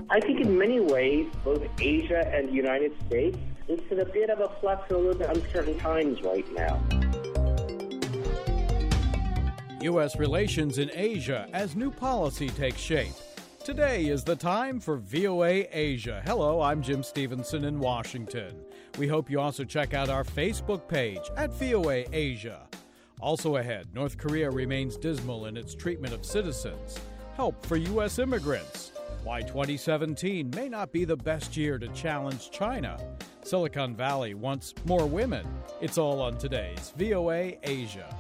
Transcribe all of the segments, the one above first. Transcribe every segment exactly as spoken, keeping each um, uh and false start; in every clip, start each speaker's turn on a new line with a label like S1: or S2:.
S1: I think in many ways, both Asia and the United States, it's in a bit of a flux and a little bit uncertain times right now.
S2: U S relations in Asia as new policy takes shape. Today is the time for V O A Asia. Hello, I'm Jim Stevenson in Washington. We hope you also check out our Facebook page at V O A Asia. Also ahead, North Korea remains dismal in its treatment of citizens. Help for U S immigrants. Why twenty seventeen may not be the best year to challenge China. Silicon Valley wants more women. It's all on today's V O A Asia.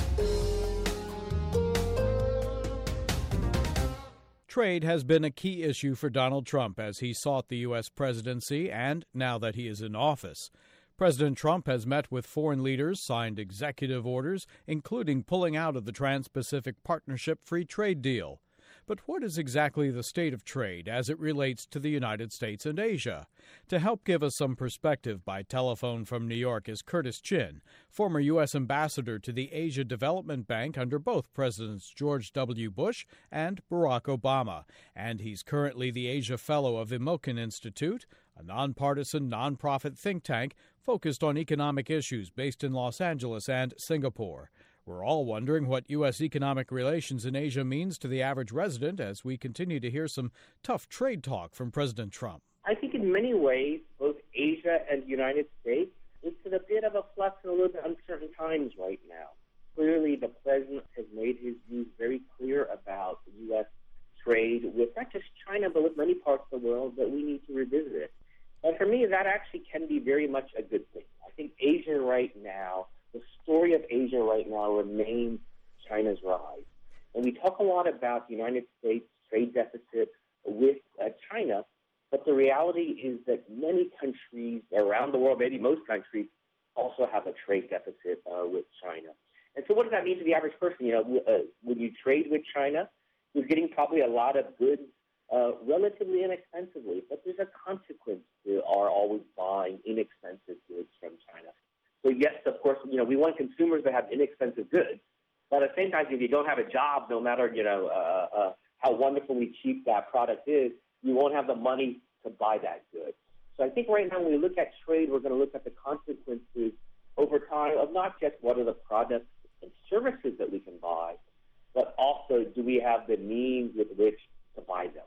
S2: Trade has been a key issue for Donald Trump as he sought the U S presidency and now that he is in office. President Trump has met with foreign leaders, signed executive orders, including pulling out of the Trans-Pacific Partnership free trade deal. But what is exactly the state of trade as it relates to the United States and Asia? To help give us some perspective by telephone from New York is Curtis Chin, former U S ambassador to the Asia Development Bank under both Presidents George W. Bush and Barack Obama. And he's currently the Asia Fellow of the Milken Institute, a nonpartisan, nonprofit think tank focused on economic issues based in Los Angeles and Singapore. We're all wondering what U S economic relations in Asia means to the average resident as we continue to hear some tough trade talk from President Trump.
S1: I think in many ways, both Asia and the United States, it's in a bit of a flux and a little bit uncertain times right now. Clearly, the president has made his views very clear about the U S trade with not just China, but with many parts of the world that we need to revisit it. And for me, that actually can be very much a good thing. I think Asia right now, the story of Asia right now remains China's rise. And we talk a lot about the United States trade deficit with uh, China, but the reality is that many countries around the world, maybe most countries, also have a trade deficit uh, with China. And so what does that mean to the average person? You know, uh, when you trade with China, you're getting probably a lot of goods uh, relatively inexpensively, but there's a consequence to our always buying inexpensive goods from China. So yes, of course, you know, we want consumers to have inexpensive goods, but at the same time, if you don't have a job, no matter, you know, uh, uh, how wonderfully cheap that product is, you won't have the money to buy that good. So I think right now when we look at trade, we're going to look at the consequences over time of not just what are the products and services that we can buy, but also do we have the means with which to buy them.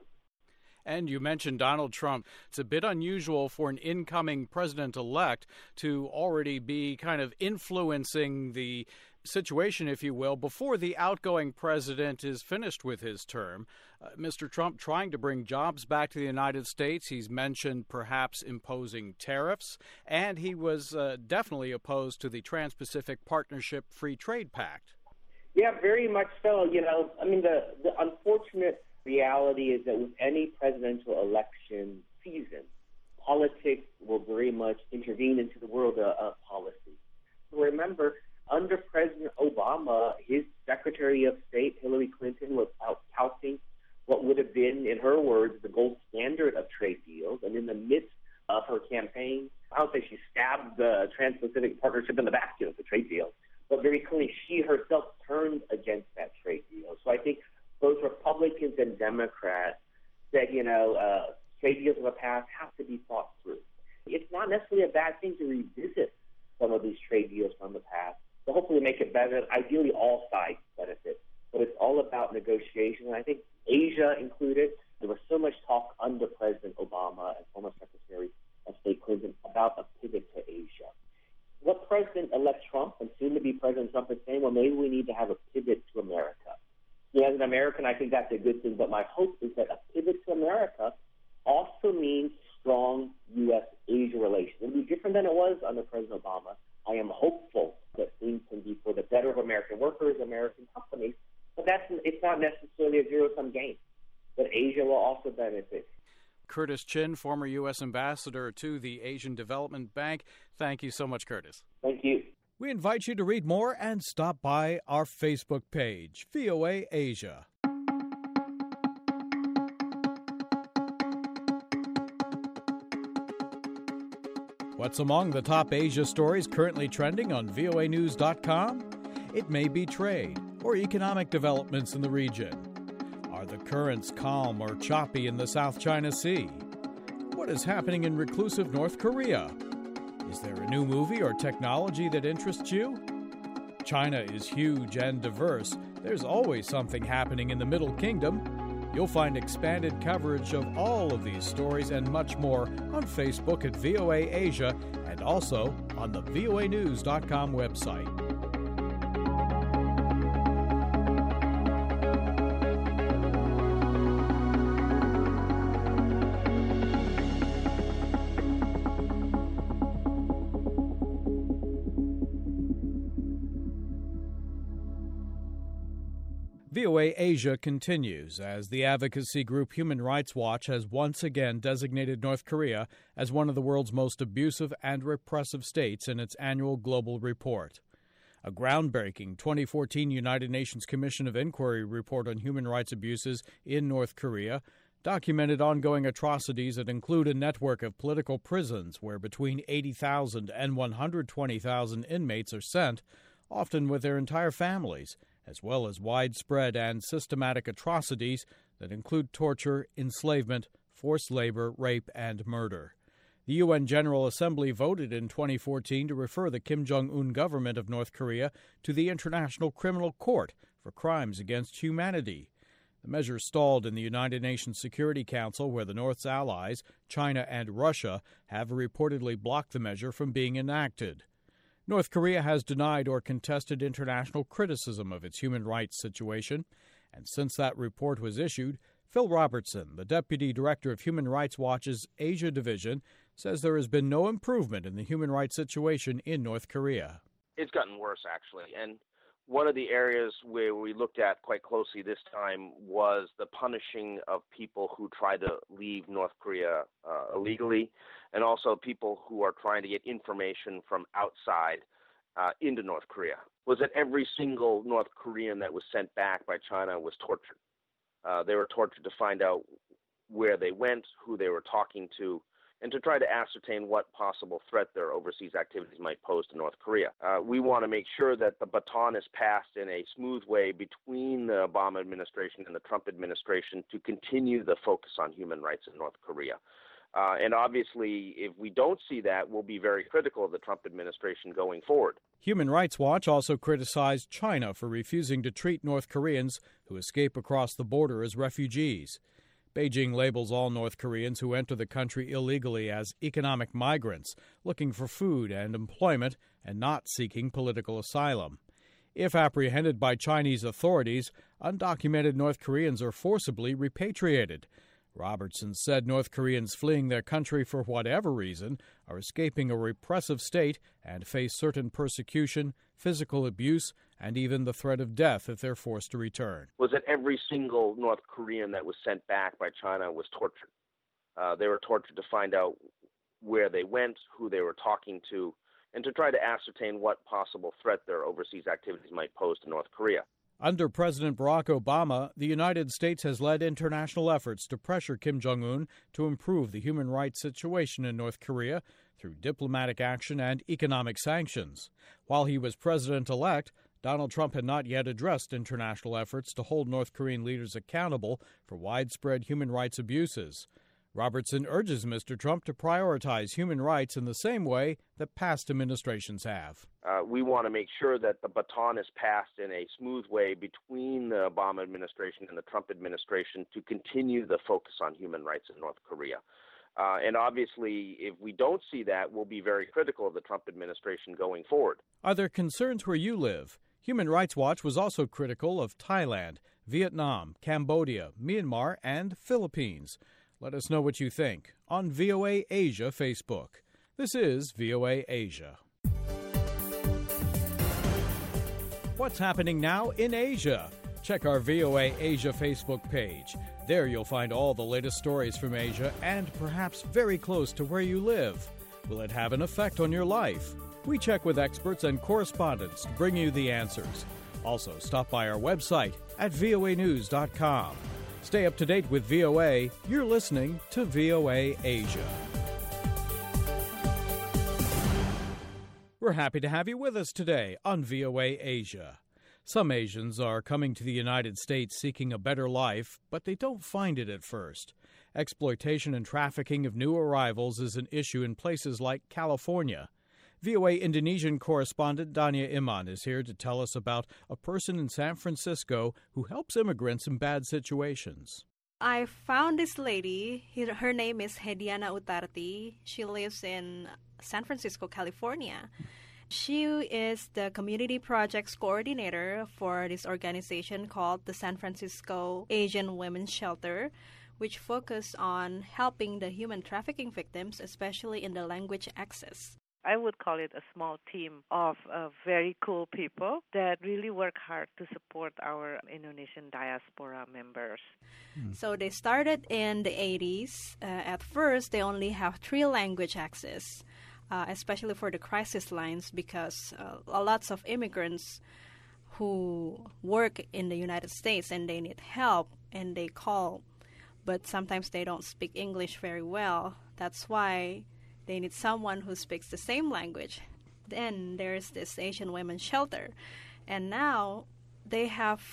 S2: And you mentioned Donald Trump. It's a bit unusual for an incoming president-elect to already be kind of influencing the situation, if you will, before the outgoing president is finished with his term. Uh, Mister Trump trying to bring jobs back to the United States. He's mentioned perhaps imposing tariffs, and he was uh, definitely opposed to the Trans-Pacific Partnership Free Trade Pact.
S1: Yeah, very much so. You know, I mean, the, the unfortunate reality is that with any presidential election season, politics will very much intervene into the world of, of policy. So remember, under President Obama, his Secretary of State, Hillary Clinton, was out touting what would have been, in her words, the gold standard of trade deals. And in the midst of her campaign, I don't say she stabbed the Trans-Pacific Partnership in the back, you know, the trade deal, but very clearly she herself turned against that trade deal. So I think both Republicans and Democrats said, you know, uh, trade deals of the past have to be thought through. It's not necessarily a bad thing to revisit some of these trade deals from the past to hopefully make it better. Ideally, all sides benefit. But it's all about negotiation. And I think Asia included, there was so much talk under President Obama and former Secretary of State Clinton about a pivot to Asia. What President-elect Trump and soon-to-be President Trump is saying, well, maybe we need to have a pivot to America. Yeah, as an American, I think that's a good thing, but my hope is that a pivot to America also means strong U S Asia relations. It'll be different than it was under President Obama. I am hopeful that things can be for the better of American workers, American companies, but that's it's not necessarily a zero-sum game. But Asia will also benefit.
S2: Curtis Chin, former U S ambassador to the Asian Development Bank. Thank you so much, Curtis.
S1: Thank you.
S2: We invite you to read more and stop by our Facebook page, V O A Asia. What's among the top Asia stories currently trending on V O A news dot com? It may be trade or economic developments in the region. Are the currents calm or choppy in the South China Sea? What is happening in reclusive North Korea? Is there a new movie or technology that interests you? China is huge and diverse. There's always something happening in the Middle Kingdom. You'll find expanded coverage of all of these stories and much more on Facebook at V O A Asia and also on the V O A news dot com website. V O A Asia continues as the advocacy group Human Rights Watch has once again designated North Korea as one of the world's most abusive and repressive states in its annual global report. A groundbreaking twenty fourteen United Nations Commission of Inquiry report on human rights abuses in North Korea documented ongoing atrocities that include a network of political prisons where between eighty thousand and one hundred twenty thousand inmates are sent, often with their entire families, as well as widespread and systematic atrocities that include torture, enslavement, forced labor, rape, and murder. The U N General Assembly voted in twenty fourteen to refer the Kim Jong-un government of North Korea to the International Criminal Court for crimes against humanity. The measure stalled in the United Nations Security Council, where the North's allies, China and Russia, have reportedly blocked the measure from being enacted. North Korea has denied or contested international criticism of its human rights situation, and since that report was issued, Phil Robertson, the Deputy Director of Human Rights Watch's Asia Division, says there has been no improvement in the human rights situation in North Korea.
S3: It's gotten worse, actually, and one of the areas where we looked at quite closely this time was the punishing of people who try to leave North Korea uh, illegally, and also people who are trying to get information from outside uh, into North Korea. Was that every single North Korean that was sent back by China was tortured. Uh, they were tortured to find out where they went, who they were talking to, and to try to ascertain what possible threat their overseas activities might pose to North Korea. Uh, we want to make sure that the baton is passed in a smooth way between the Obama administration and the Trump administration to continue the focus on human rights in North Korea. Uh, and obviously, if we don't see that, we'll be very critical of the Trump administration going forward.
S2: Human Rights Watch also criticized China for refusing to treat North Koreans who escape across the border as refugees. Beijing labels all North Koreans who enter the country illegally as economic migrants, looking for food and employment and not seeking political asylum. If apprehended by Chinese authorities, undocumented North Koreans are forcibly repatriated. Robertson said North Koreans fleeing their country for whatever reason are escaping a repressive state and face certain persecution, physical abuse, and even the threat of death if they're forced to return.
S3: Was that every single North Korean that was sent back by China was tortured. Uh, they were tortured to find out where they went, who they were talking to, and to try to ascertain what possible threat their overseas activities might pose to North Korea.
S2: Under President Barack Obama, the United States has led international efforts to pressure Kim Jong-un to improve the human rights situation in North Korea through diplomatic action and economic sanctions. While he was president-elect, Donald Trump had not yet addressed international efforts to hold North Korean leaders accountable for widespread human rights abuses. Robertson urges Mister Trump to prioritize human rights in the same way that past administrations have.
S3: Uh, we want to make sure that the baton is passed in a smooth way between the Obama administration and the Trump administration to continue the focus on human rights in North Korea. Uh, and obviously, if we don't see that, we'll be very critical of the Trump administration going forward.
S2: Are there concerns where you live? Human Rights Watch was also critical of Thailand, Vietnam, Cambodia, Myanmar, and Philippines. Let us know what you think on V O A Asia Facebook. This is V O A Asia. What's happening now in Asia? Check our V O A Asia Facebook page. There you'll find all the latest stories from Asia and perhaps very close to where you live. Will it have an effect on your life? We check with experts and correspondents to bring you the answers. Also, stop by our website at V O A news dot com. Stay up to date with V O A. You're listening to V O A Asia. We're happy to have you with us today on V O A Asia. Some Asians are coming to the United States seeking a better life, but they don't find it at first. Exploitation and trafficking of new arrivals is an issue in places like California. V O A Indonesian correspondent Dania Iman is here to tell us about a person in San Francisco who helps immigrants in bad situations.
S4: I found this lady. Her name is Hediana Utarti. She lives in San Francisco, California. She is the community projects coordinator for this organization called the San Francisco Asian Women's Shelter, which focus on helping the human trafficking victims, especially in the language access.
S5: I would call it a small team of uh, very cool people that really work hard to support our Indonesian diaspora members.
S4: Mm. So they started in the eighties. Uh, at first, they only have three language access, uh, especially for the crisis lines, because uh, lots of immigrants who work in the United States and they need help and they call, but sometimes they don't speak English very well. That's why they need someone who speaks the same language. Then there's this Asian Women's Shelter. And now they have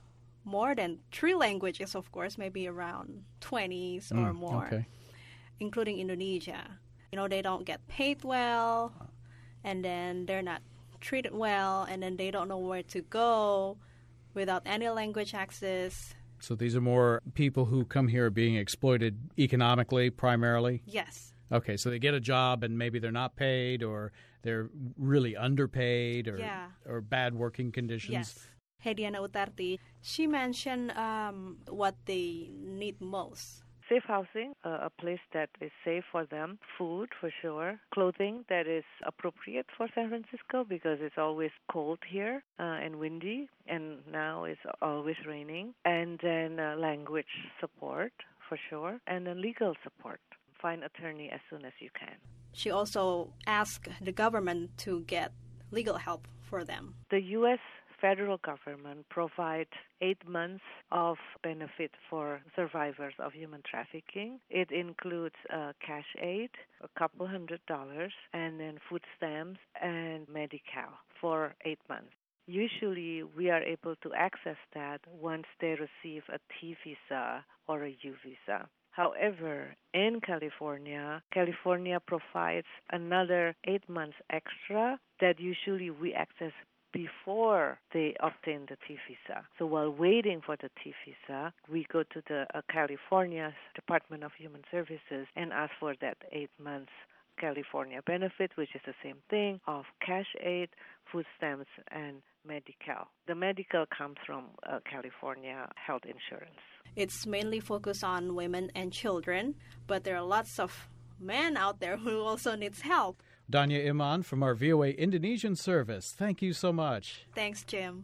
S4: more than three languages, of course, maybe around twenty mm, or more, okay. including Indonesia. You know, they don't get paid well, and then they're not treated well, and then they don't know where to go without any language access.
S2: So these are more people who come here being exploited economically primarily?
S4: Yes.
S2: Okay, so they get a job and maybe they're not paid or they're really underpaid or
S4: yeah.
S2: or bad working conditions.
S4: Yes. Hediana Utarti, she mentioned um, what they need most.
S5: Safe housing, uh, a place that is safe for them, food for sure, clothing that is appropriate for San Francisco because it's always cold here uh, and windy, and now it's always raining, and then uh, language support for sure, and then legal support. Find attorney as soon as you can.
S4: She also asked the government to get legal help for them.
S5: The U S federal government provides eight months of benefit for survivors of human trafficking. It includes uh, cash aid, a couple hundred dollars, and then food stamps and Medi-Cal for eight months. Usually, we are able to access that once they receive a T visa or a U visa. However, in California, California provides another eight months extra that usually we access before they obtain the T visa. So while waiting for the T visa, we go to the uh, California Department of Human Services and ask for that eight months California benefit, which is the same thing, of cash aid, food stamps, and Medi-Cal. The Medi-Cal comes from uh, California health insurance.
S4: It's mainly focused on women and children, but there are lots of men out there who also needs help.
S2: Dania Iman from our V O A Indonesian service. Thank you so much.
S4: Thanks, Jim.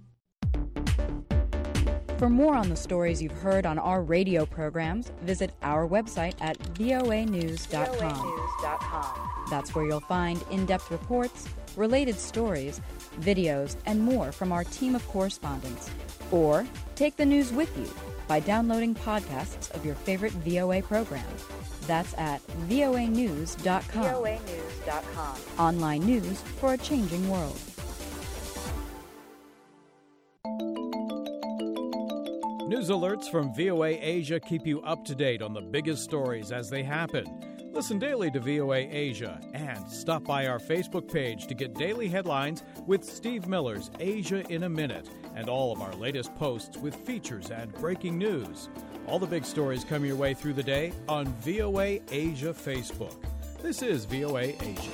S6: For more on the stories you've heard on our radio programs, visit our website at voa news dot com. That's where you'll find in-depth reports, related stories, videos, and more from our team of correspondents. Or take the news with you by downloading podcasts of your favorite V O A programs. That's at voa news dot com.
S7: voa news dot com.
S6: Online news for a changing world.
S2: News alerts from V O A Asia keep you up to date on the biggest stories as they happen. Listen daily to V O A Asia and stop by our Facebook page to get daily headlines with Steve Miller's Asia in a Minute and all of our latest posts with features and breaking news. All the big stories come your way through the day on V O A Asia Facebook. This is V O A Asia.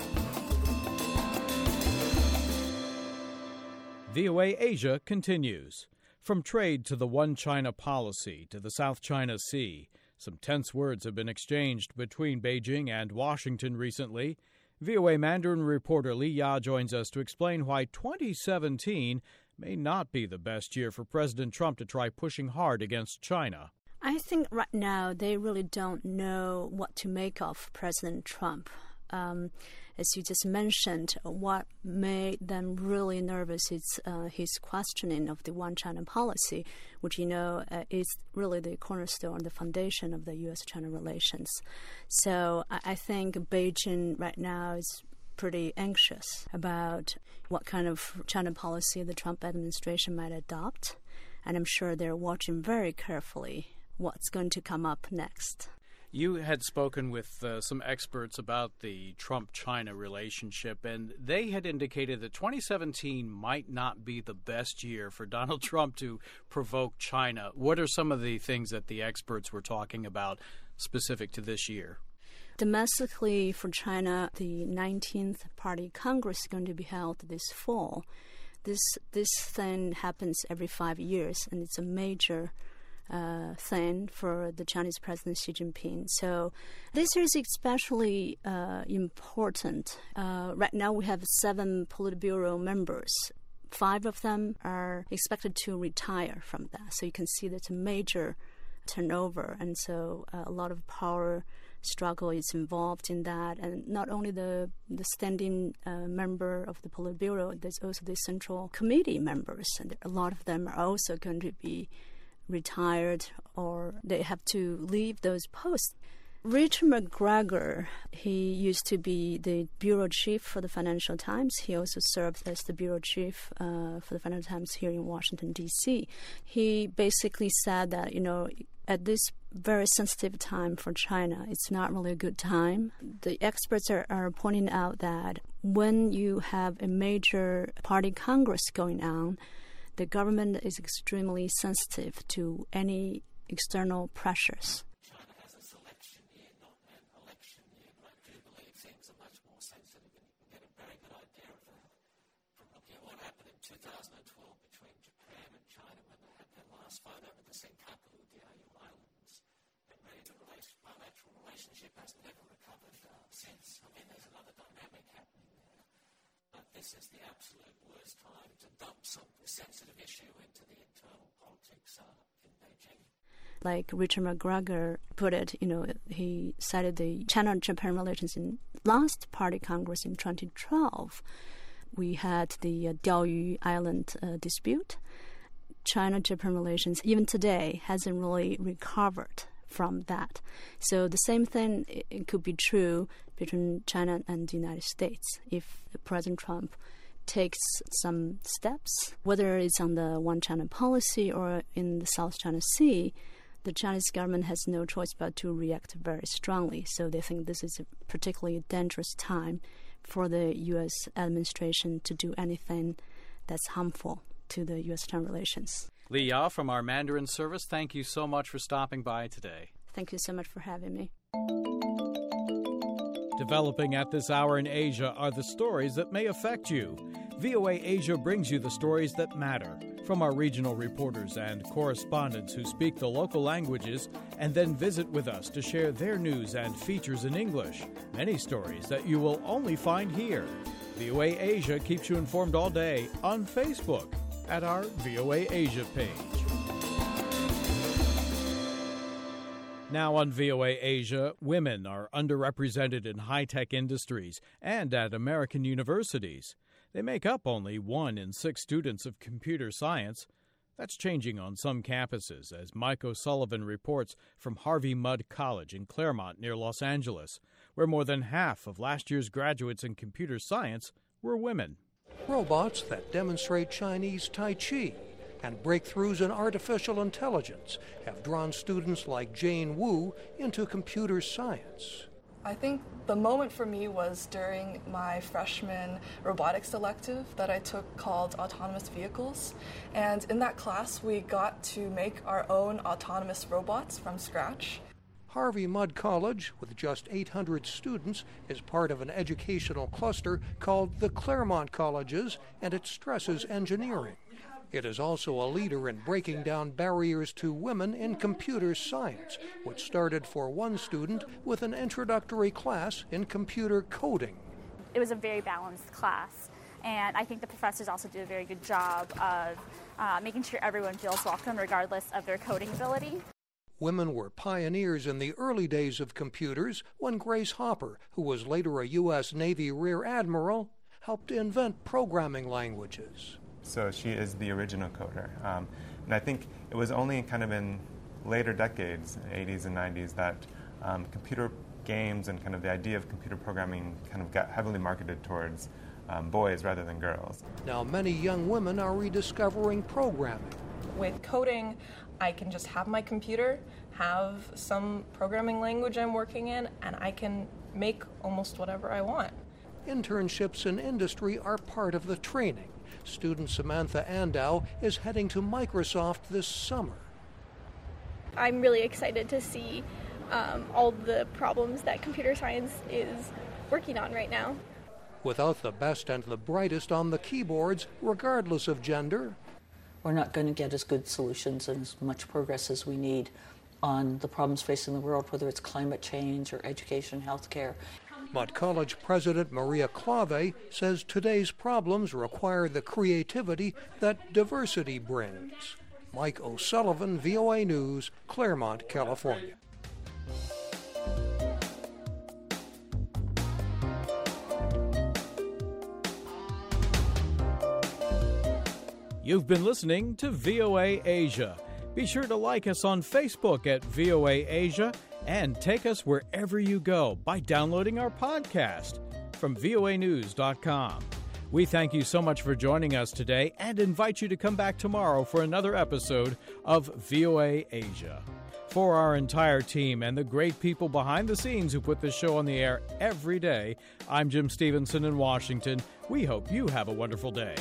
S2: V O A Asia continues. From trade to the One China policy to the South China Sea, some tense words have been exchanged between Beijing and Washington recently. V O A Mandarin reporter Li Ya joins us to explain why twenty seventeen may not be the best year for President Trump to try pushing hard against China.
S8: I think right now they really don't know what to make of President Trump. Um, as you just mentioned, what made them really nervous is uh, his questioning of the One China policy, which, you know, uh, is really the cornerstone, the foundation of the U S China relations. So I, I think Beijing right now is pretty anxious about what kind of China policy the Trump administration might adopt. And I'm sure they're watching very carefully what's going to come up next.
S2: You had spoken with uh, some experts about the Trump-China relationship, and they had indicated that twenty seventeen might not be the best year for Donald Trump to provoke China. What are some of the things that the experts were talking about specific to this year?
S8: Domestically, for China, the nineteenth Party Congress is going to be held this fall. This this thing happens every five years, and it's a major uh, thing for the Chinese President Xi Jinping. So this is especially uh, important. Uh, right now, we have seven Politburo members. Five of them are expected to retire from that. So you can see that's a major turnover, and so uh, a lot of power struggle is involved in that. And not only the the standing uh, member of the Politburo, there's also the Central Committee members, and a lot of them are also going to be retired or they have to leave those posts. Richard McGregor, he used to be the bureau chief for the Financial Times. He also served as the bureau chief uh, for the Financial Times here in Washington, D C. He basically said that, you know, at this very sensitive time for China, it's not really a good time. The experts are, are pointing out that when you have a major party congress going on, the government is extremely sensitive to any external pressures.
S7: two thousand twelve between Japan and China when they had their last fight over the Senkaku Diaoyu Islands. And really the relation, bilateral relationship has never recovered uh, since. I mean, there's another dynamic happening there. But this is the absolute worst time to dump some sensitive issue into the internal politics uh, in Beijing.
S8: Like Richard McGregor put it, you know, he cited the China-Japan relations in last Party Congress in twenty twelve. We had the uh, Diaoyu Island uh, dispute. China-Japan relations, even today, hasn't really recovered from that. So the same thing it, it could be true between China and the United States if President Trump takes some steps, whether it's on the One China policy or in the South China Sea. The Chinese government has no choice but to react very strongly. So they think this is a particularly dangerous time for the U S administration to do anything that's harmful to the U S-China relations.
S2: Li Ya from our Mandarin service, thank you so much for stopping by today.
S8: Thank you so much for having me.
S2: Developing at this hour in Asia are the stories that may affect you. V O A Asia brings you the stories that matter from our regional reporters and correspondents who speak the local languages and then visit with us to share their news and features in English. Many stories that you will only find here. V O A Asia keeps you informed all day on Facebook at our V O A Asia page. Now on V O A Asia, women are underrepresented in high-tech industries and at American universities. They make up only one in six students of computer science. That's changing on some campuses, as Mike O'Sullivan reports from Harvey Mudd College in Claremont near Los Angeles, where more than half of last year's graduates in computer science were women.
S9: Robots that demonstrate Chinese Tai Chi and breakthroughs in artificial intelligence have drawn students like Jane Wu into computer science.
S10: I think the moment for me was during my freshman robotics elective that I took called Autonomous Vehicles. And in that class, we got to make our own autonomous robots from scratch.
S9: Harvey Mudd College, with just eight hundred students, is part of an educational cluster called the Claremont Colleges, and it stresses engineering. It is also a leader in breaking down barriers to women in computer science, which started for one student with an introductory class in computer coding.
S11: It was a very balanced class, and I think the professors also do a very good job of uh, making sure everyone feels welcome regardless of their coding ability.
S9: Women were pioneers in the early days of computers when Grace Hopper, who was later a U S Navy Rear Admiral, helped invent programming languages.
S12: So she is the original coder. Um, and I think it was only kind of in later decades, eighties and nineties, that um, computer games and kind of the idea of computer programming kind of got heavily marketed towards um, boys rather than girls.
S9: Now many young women are rediscovering programming.
S13: With coding, I can just have my computer, have some programming language I'm working in, and I can make almost whatever I want.
S9: Internships in industry are part of the training. Student Samantha Andow is heading to Microsoft this summer.
S14: I'm really excited to see um, all the problems that computer science is working on right now.
S9: Without the best and the brightest on the keyboards, regardless of gender,
S15: we're not going to get as good solutions and as much progress as we need on the problems facing the world, whether it's climate change or education, healthcare.
S9: But college president Maria Clave says today's problems require the creativity that diversity brings. Mike O'Sullivan, V O A News, Claremont, California.
S2: You've been listening to V O A Asia. Be sure to like us on Facebook at V O A Asia and take us wherever you go by downloading our podcast from V O A news dot com. We thank you so much for joining us today and invite you to come back tomorrow for another episode of V O A Asia. For our entire team and the great people behind the scenes who put this show on the air every day, I'm Jim Stevenson in Washington. We hope you have a wonderful day.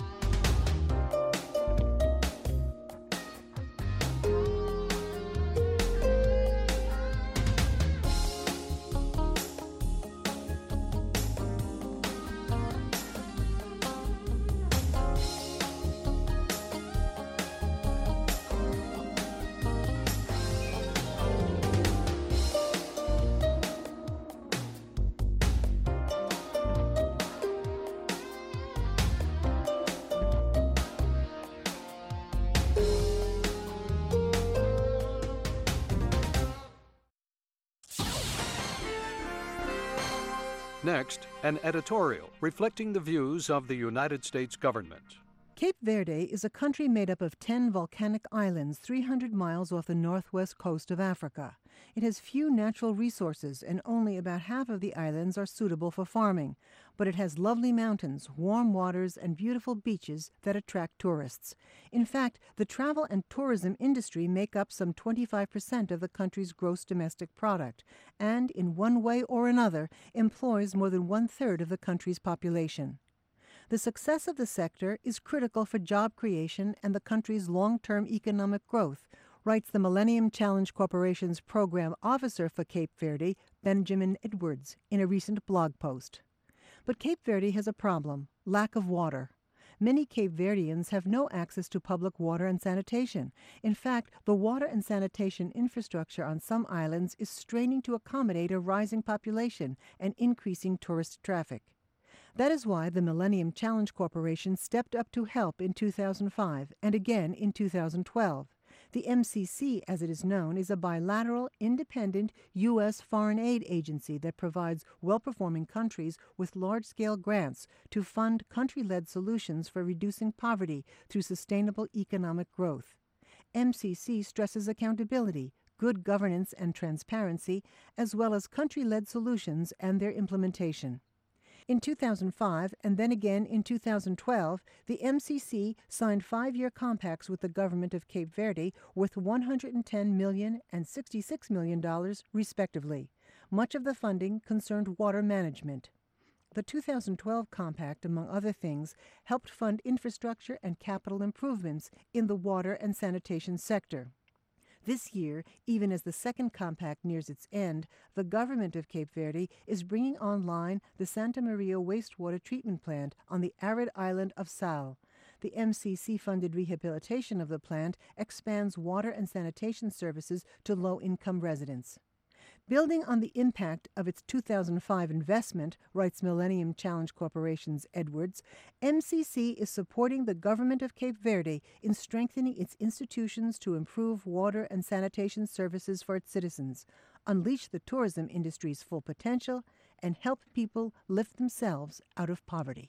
S16: Next, an editorial reflecting the views of the United States government.
S17: Cape Verde is a country made up of ten volcanic islands three hundred miles off the northwest coast of Africa. It has few natural resources and only about half of the islands are suitable for farming, but it has lovely mountains, warm waters, and beautiful beaches that attract tourists. In fact, the travel and tourism industry make up some twenty-five percent of the country's gross domestic product and, in one way or another, employs more than one-third of the country's population. The success of the sector is critical for job creation and the country's long-term economic growth, writes the Millennium Challenge Corporation's program officer for Cape Verde, Benjamin Edwards, in a recent blog post. But Cape Verde has a problem: lack of water. Many Cape Verdeans have no access to public water and sanitation. In fact, the water and sanitation infrastructure on some islands is straining to accommodate a rising population and increasing tourist traffic. That is why the Millennium Challenge Corporation stepped up to help in two thousand five and again in two thousand twelve. The M C C, as it is known, is a bilateral, independent U S foreign aid agency that provides well-performing countries with large-scale grants to fund country-led solutions for reducing poverty through sustainable economic growth. M C C stresses accountability, good governance and transparency, as well as country-led solutions and their implementation. In two thousand five and then again in two thousand twelve, the M C C signed five-year compacts with the government of Cape Verde worth one hundred ten million dollars and sixty-six million dollars, respectively. Much of the funding concerned water management. The two thousand twelve compact, among other things, helped fund infrastructure and capital improvements in the water and sanitation sector. This year, even as the second compact nears its end, the government of Cape Verde is bringing online the Santa Maria wastewater treatment plant on the arid island of Sal. The M C C-funded rehabilitation of the plant expands water and sanitation services to low-income residents. Building on the impact of its two thousand five investment, writes Millennium Challenge Corporation's Edwards, M C C is supporting the government of Cape Verde in strengthening its institutions to improve water and sanitation services for its citizens, unleash the tourism industry's full potential, and help people lift themselves out of poverty.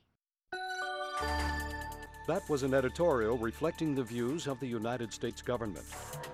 S16: That was an editorial reflecting the views of the United States government.